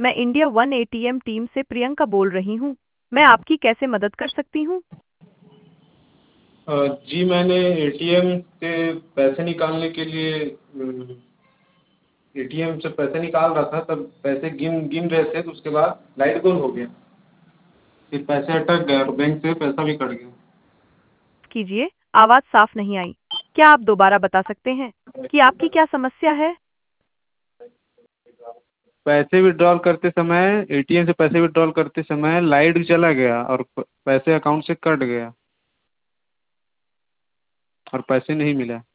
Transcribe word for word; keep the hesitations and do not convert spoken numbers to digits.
मैं India one ATM team से प्रियंका बोल रही हूँ। मैं आपकी कैसे मदद कर सकती हूँ? अ, जी मैंने एटीएम से पैसे निकालने के लिए एटीएम से पैसे निकाल रहा था, तब पैसे गिन गिन रहे थे तो उसके बाद लाइट गुल हो गया, फिर पैसे अटक गए और बैंक से पैसा भी कट गया। कीजिए, आवाज़ साफ नहीं आई। क्या आप दोबारा बता सकते हैं कि आपकी क्या समस्या है? पैसे विड्रॉल करते समय एटीएम से पैसे विड्रॉल करते समय लाइट चला गया और प- पैसे अकाउंट से कट गया और पैसे नहीं मिला।